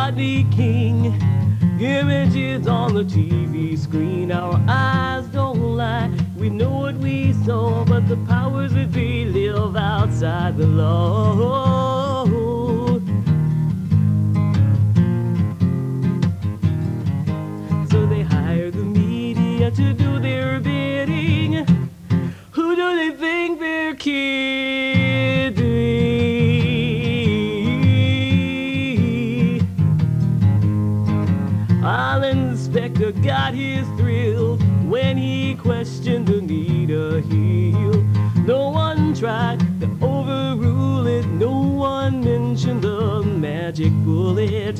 Rodney King. Images on the TV screen, our eyes don't lie. We know what we saw, but the powers that be live outside the law. So they hire the media to do their bidding. Who do they think they're kidding? Our inspector got his thrill when he questioned Anita Hill. No one tried to overrule it. No one mentioned the magic bullet.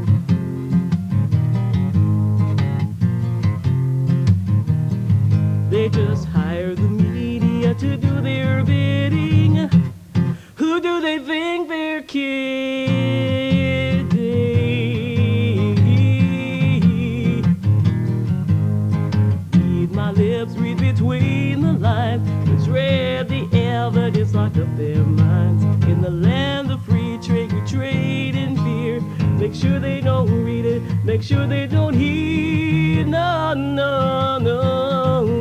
They just hire the media to do their bidding. Who do they think they're kidding? Read my lips, read between the lines. Let's read the evidence, lock up their minds. In the land of free trade, we trade in fear. Make sure they don't read it, make sure they don't hear. No, no, no.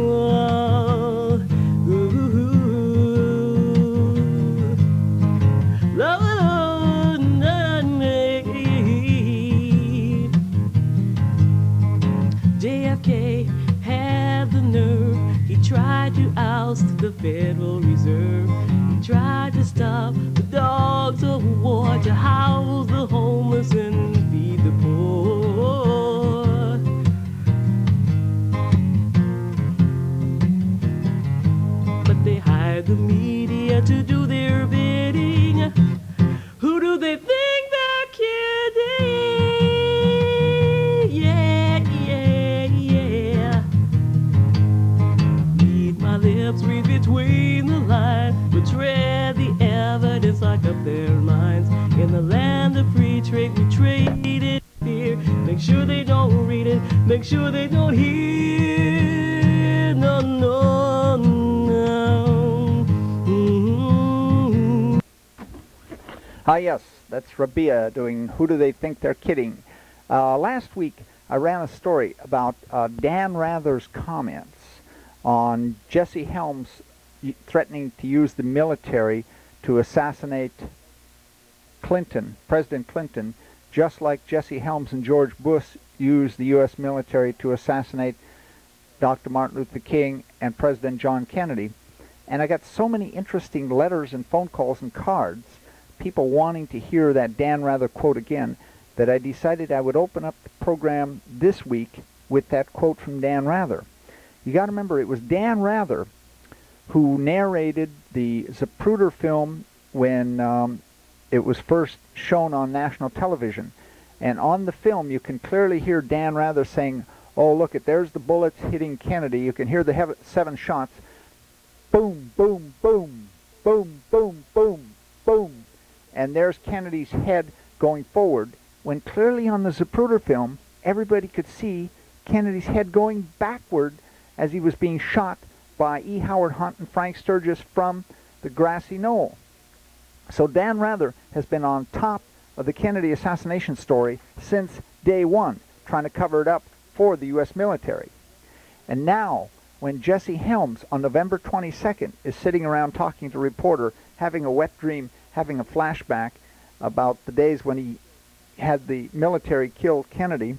JFK had the nerve. He tried to oust the Federal Reserve. He tried to stop the dogs of war, to house the homeless and feed the poor. But they hired the media to do their bidding. Who do they think they're kidding? Yeah, yeah, yeah. Read my lips, read between the lines. Let's read the evidence, lock up their minds. In the land of free trade, we trade in fear. Make sure they don't read it, make sure they don't hear. No, no, no. Mm-hmm. Yes, that's Rabia doing Who Do They Think They're Kidding? Last week, I ran a story about Dan Rather's comments on Jesse Helms threatening to use the military to assassinate Clinton, President Clinton, just like Jesse Helms and George Bush used the U.S. military to assassinate Dr. Martin Luther King and President John Kennedy. And I got so many interesting letters and phone calls and cards, people wanting to hear that Dan Rather quote again, that I decided I would open up the program this week with that quote from Dan Rather. You got to remember, it was Dan Rather who narrated the Zapruder film when it was first shown on national television. And on the film, you can clearly hear Dan Rather saying, oh, look, there's the bullets hitting Kennedy. You can hear the 7 shots. Boom, boom, boom, boom, boom, boom, boom. And there's Kennedy's head going forward, when clearly on the Zapruder film, everybody could see Kennedy's head going backward as he was being shot by E. Howard Hunt and Frank Sturgis from the grassy knoll. So Dan Rather has been on top of the Kennedy assassination story since day one, trying to cover it up for the U.S. military. And now, when Jesse Helms on November 22nd is sitting around talking to a reporter, having a wet dream, having a flashback about the days when he had the military kill Kennedy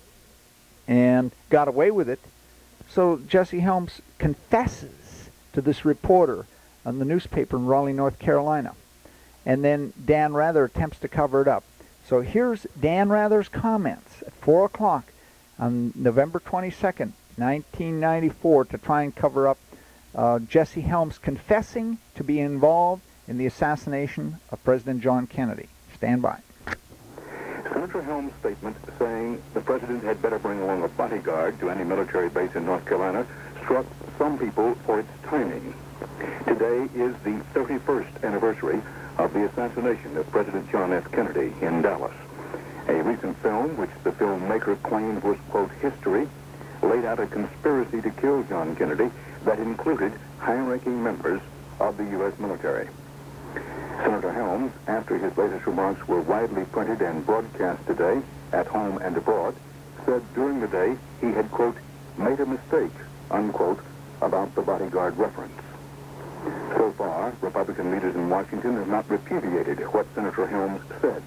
and got away with it, so Jesse Helms confesses to this reporter on the newspaper in Raleigh, North Carolina. And then Dan Rather attempts to cover it up. So here's Dan Rather's comments at 4 o'clock on November 22nd, 1994, to try and cover up Jesse Helms confessing to be involved in the assassination of President John Kennedy. Stand by. Senator Helms' statement saying the president had better bring along a bodyguard to any military base in North Carolina struck some people for its timing. Today is the 31st anniversary of the assassination of President John F. Kennedy in Dallas. A recent film, which the filmmaker claimed was, quote, history, laid out a conspiracy to kill John Kennedy that included high-ranking members of the U.S. military. Senator Helms, after his latest remarks were widely printed and broadcast today, at home and abroad, said during the day he had, quote, made a mistake, unquote, about the bodyguard reference. So far, Republican leaders in Washington have not repudiated what Senator Helms said.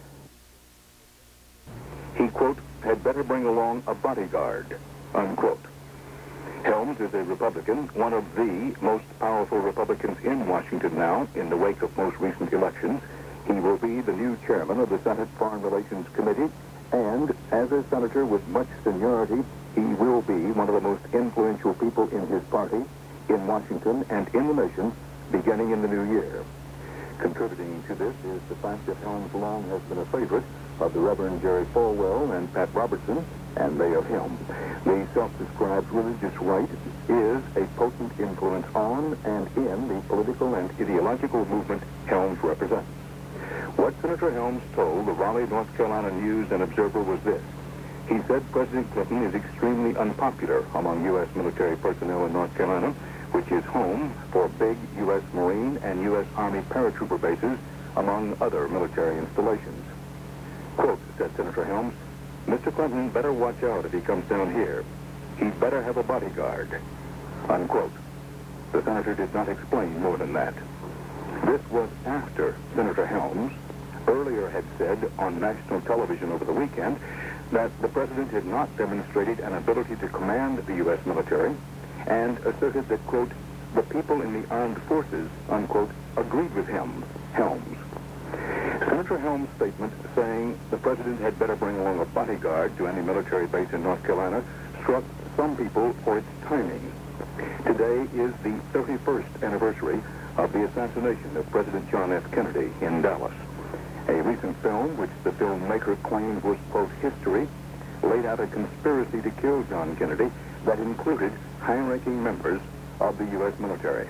He, quote, had better bring along a bodyguard, unquote. Helms is a Republican, one of the most powerful Republicans in Washington now, in the wake of most recent elections. He will be the new chairman of the Senate Foreign Relations Committee, and as a senator with much seniority, he will be one of the most influential people in his party, in Washington, and in the nation, beginning in the new year. Contributing to this is the fact that Helms long has been a favorite of the Reverend Jerry Falwell and Pat Robertson, and they of him. The self-described religious right is a potent influence on and in the political and ideological movement Helms represents. What Senator Helms told the Raleigh, North Carolina News and Observer was this. He said President Clinton is extremely unpopular among U.S. military personnel in North Carolina, which is home for big U.S. Marine and U.S. Army paratrooper bases, among other military installations. Quote, said Senator Helms, Mr. Clinton better watch out if he comes down here. He'd better have a bodyguard, unquote. The senator did not explain more than that. This was after Senator Helms earlier had said on national television over the weekend that the president had not demonstrated an ability to command the U.S. military, and asserted that, quote, the people in the armed forces, unquote, agreed with him, Helms. Senator Helms' statement saying the president had better bring along a bodyguard to any military base in North Carolina struck some people for its timing. Today is the 31st anniversary of the assassination of President John F. Kennedy in Dallas. A recent film, which the filmmaker claimed was, quote, history, laid out a conspiracy to kill John Kennedy that included high-ranking members of the U.S. military.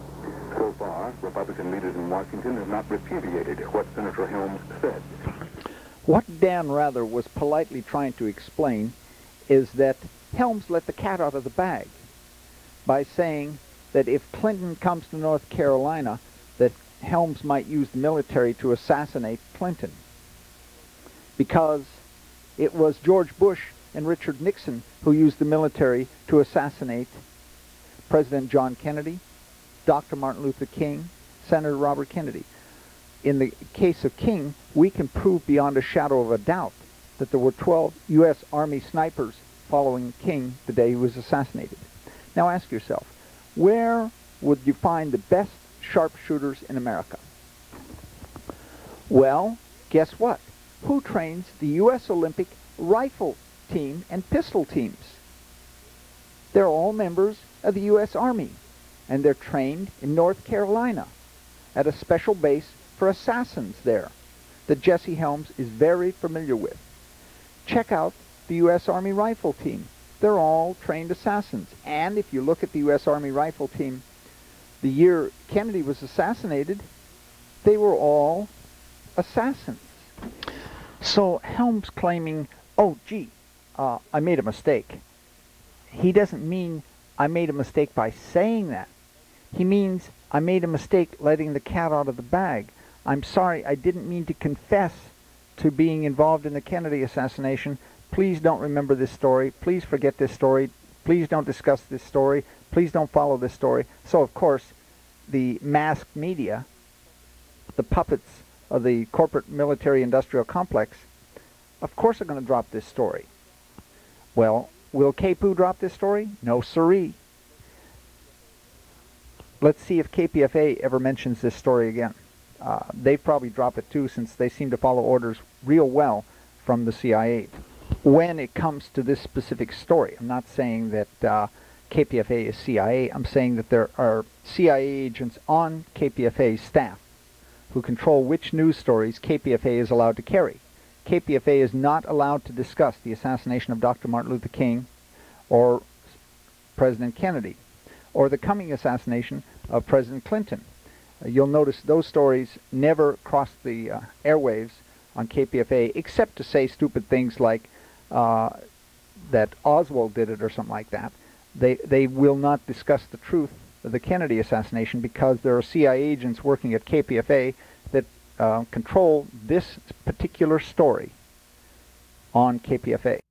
So far, Republican leaders in Washington have not repudiated what Senator Helms said. What Dan Rather was politely trying to explain is that Helms let the cat out of the bag by saying that if Clinton comes to North Carolina, that Helms might use the military to assassinate Clinton, because it was George Bush and Richard Nixon who used the military to assassinate President John Kennedy, Dr. Martin Luther King, Senator Robert Kennedy. In the case of King, we can prove beyond a shadow of a doubt that there were 12 U.S. Army snipers following King the day he was assassinated. Now ask yourself, where would you find the best sharpshooters in America? Well, guess what? Who trains the U.S. Olympic rifle team and pistol teams? They're all members of the U.S. Army, and they're trained in North Carolina at a special base for assassins there that Jesse Helms is very familiar with. Check out the U.S. Army rifle team. They're all trained assassins. And if you look at the U.S. Army rifle team, the year Kennedy was assassinated, they were all assassins. So Helms claiming, oh, gee, I made a mistake. He doesn't mean I made a mistake by saying that. He means I made a mistake letting the cat out of the bag. I'm sorry, I didn't mean to confess to being involved in the Kennedy assassination. Please don't remember this story. Please forget this story. Please don't discuss this story. Please don't follow this story. So, of course, the masked media, the puppets of the corporate military-industrial complex, of course are going to drop this story. Well, will KPOO drop this story? No siree. Let's see if KPFA ever mentions this story again. They probably drop it too, since they seem to follow orders real well from the CIA. When it comes to this specific story, I'm not saying that KPFA is CIA. I'm saying that there are CIA agents on KPFA's staff who control which news stories KPFA is allowed to carry. KPFA is not allowed to discuss the assassination of Dr. Martin Luther King or President Kennedy or the coming assassination of President Clinton. You'll notice those stories never cross the airwaves on KPFA, except to say stupid things like that Oswald did it or something like that. They will not discuss the truth of the Kennedy assassination because there are CIA agents working at KPFA that control this particular story. on KPFA.